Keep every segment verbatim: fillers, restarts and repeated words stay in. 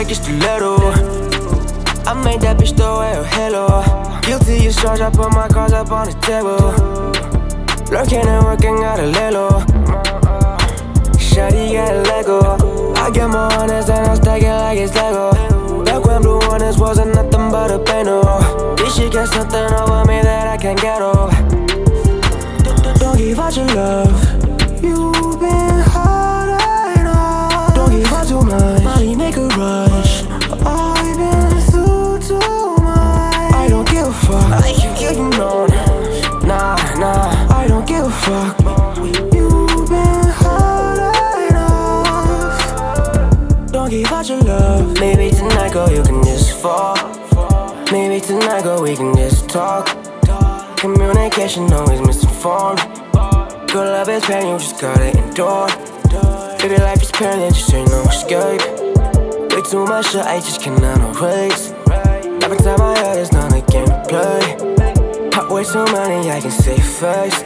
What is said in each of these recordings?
like it's stiletto. I made that bitch throw away her halo. Guilty as charged, I put my cards up on the table. Lurking and working, gotta lay low. Shawty got a Lego. I get more honest and I'm stacking like it's Lego. Back when blue honest wasn't nothing but a pain, oh. This shit got something over me that I can't get over. Don't give out your love. You've been hard, I know. Don't give out too much. Money make a rush. I've been through too much. I don't give a fuck. I can kill you, no. Nah, nah. I don't give a fuck. You've been hard, I know. Don't give out your love. Maybe tonight, girl, you can just fall. Maybe tonight, girl, we can just talk. Communication always misinformed. Girl, love is pain, you just gotta endure. Baby, life is pain, and just ain't no escape. Way too much shit, I just cannot erase. Every time I hear there's not a game to play. Pop way too many, I can save face.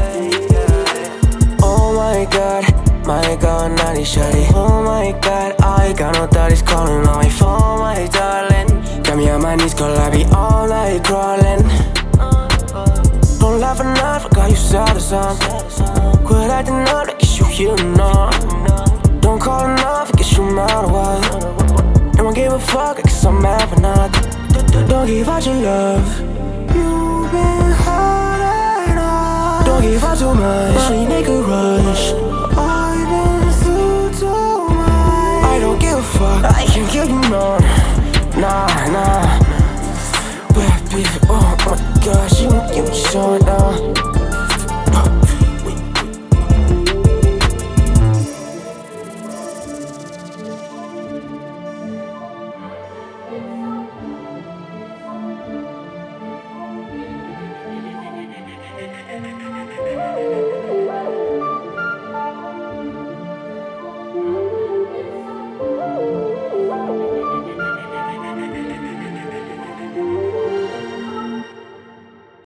Oh my god, my god, naughty shawty. Oh my god, I got no daddy's calling on my phone, my darling. Got me on my knees, girl, I be all night crawling. Don't laugh enough, I got you sad or something. Quit acting up, I guess you here now. Don't call enough, I guess you mad or what. No one gave a fuck, I guess I'm mad for nothing. Don't give out your love. You've been hard, I know. Don't give out too much. Money make a rush. I've been through too much. I don't give a fuck, I can kill you, no. Nah, nah. Bad bitch, oh my gosh, you gon' give me some.